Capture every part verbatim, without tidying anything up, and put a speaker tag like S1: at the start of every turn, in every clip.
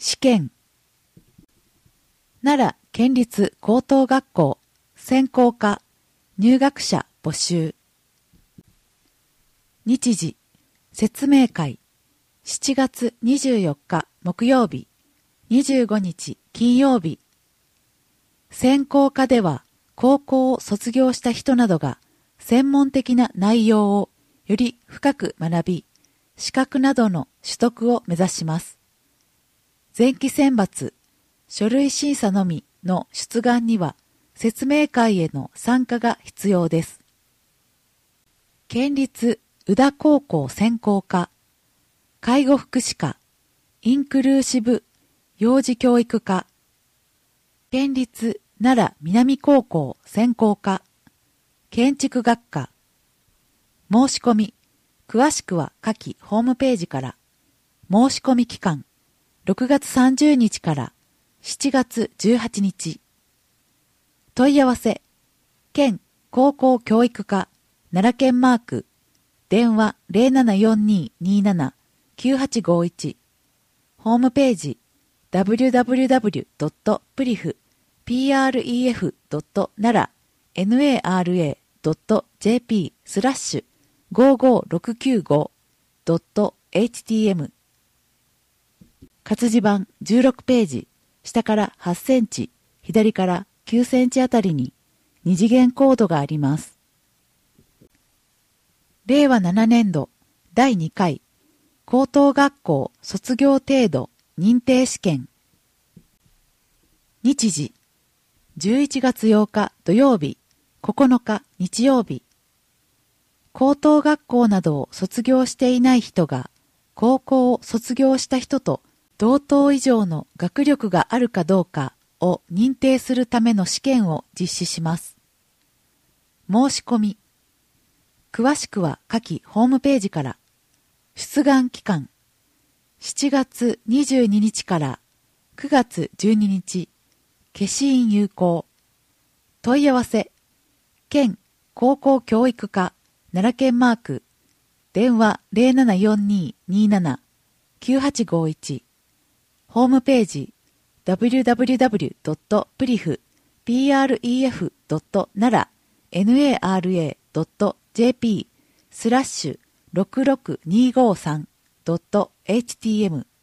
S1: 試験。奈良県立高等学校専攻科入学者募集。日時、説明会。しちがつにじゅうよっか木曜日、にじゅうごにち金曜日。専攻科では高校を卒業した人などが専門的な内容をより深く学び、資格などの取得を目指します。前期選抜、書類審査のみの出願には説明会への参加が必要です。県立宇田高校専攻科、介護福祉科、インクルーシブ幼児教育科、県立奈良南高校専攻科、建築学科。申し込み、詳しくは下記ホームページから。申し込み期間、ろくがつさんじゅうにちからしちがつじゅうはちにち。問い合わせ、県高校教育課奈良県マーク、電話 ゼロななよんにーにーななきゅうはちごいち。ホームページ ダブリュダブリュダブリュドットプリフプレフドットナラドットジェーピー スラッシュごごろくきゅうごドットエイチティーエム。活字版じゅうろくページ、下からはちセンチ、左からきゅうセンチあたりに二次元コードがあります。れいわななねんどだいにかい高等学校卒業程度認定試験。日時、じゅういちがつようか土曜日、ここのか日曜日。高等学校などを卒業していない人が高校を卒業した人と同等以上の学力があるかどうかを認定するための試験を実施します。申し込み。詳しくは下記ホームページから。出願期間。しちがつにじゅうににちからくがつじゅうににち。消印有効。問い合わせ。県高校教育課奈良県マーク。電話 ゼロななよんにーにーななきゅうはちごいち。ホームページ ダブリュダブリュダブリュドットプリフプレフドットナラドットジェーピー スラッシュろくろくにーごさんドットエイチティーエム。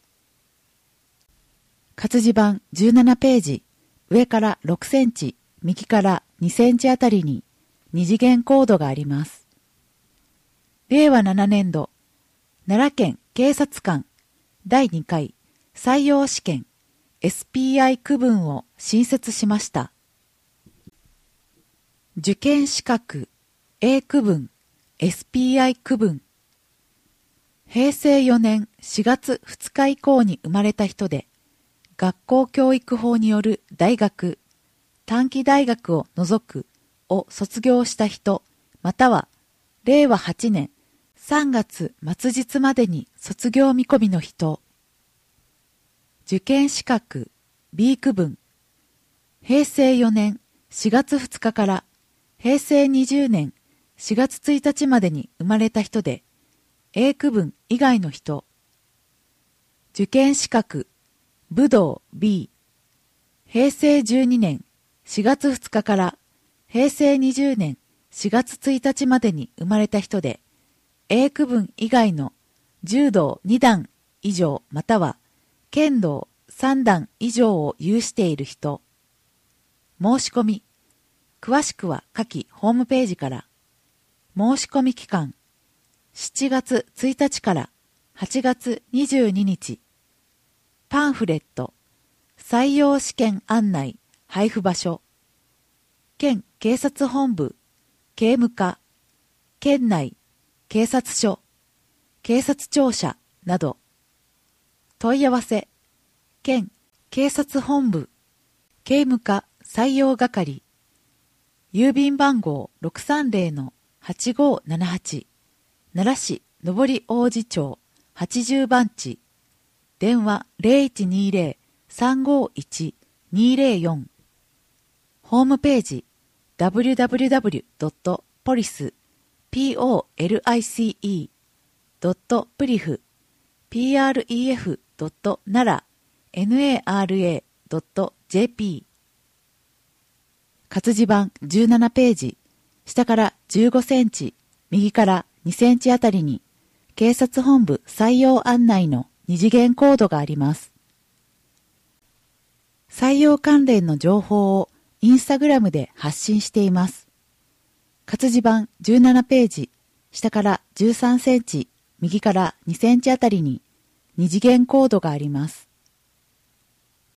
S1: 活字版じゅうななページ、上からろくセンチ、右からにセンチあたりに二次元コードがあります。れいわななねんど奈良県警察官だいにかい採用試験 エスピーアイ 区分を新設しました。受験資格 A 区分 エスピーアイ 区分。へいせいよねんしがつふつか以降に生まれた人で、学校教育法による大学、短期大学を除くを卒業した人、またはれいわはちねんさんがつ末日までに卒業見込みの人。受験資格 B 区分。へいせいよねんしがつふつかからへいせいにじゅうねんしがつついたちまでに生まれた人で、A 区分以外の人。受験資格武道 B。へいせいじゅうにねんしがつふつかからへいせいにじゅうねんしがつついたちまでに生まれた人で、A 区分以外の柔道にだん以上または剣道さんだん以上を有している人。申し込み。詳しくは下記ホームページから。申し込み期間。しちがつついたちからはちがつにじゅうににち。パンフレット。採用試験案内配布場所。県警察本部、警務課、県内、警察署、警察庁舎など。問い合わせ。県警察本部、警務課採用係。郵便番号 ろくさんぜろのはちごーななはち。奈良市上り王子町はちじゅうばんち。電話 ゼロいちにーぜろ さんごいち にーぜろよん。ホームページ ダブリュダブリュダブリュドットポリス ドットプリフ プレフ ドットナラエヌエーアールエードットジェーピー 活字版じゅうななページ、下からじゅうごセンチ、右からにセンチあたりに警察本部採用案内の二次元コードがあります。採用関連の情報をインスタグラムで発信しています。活字版じゅうななページ、下からじゅうさんセンチ、右からにセンチあたりに二次元コードがあります。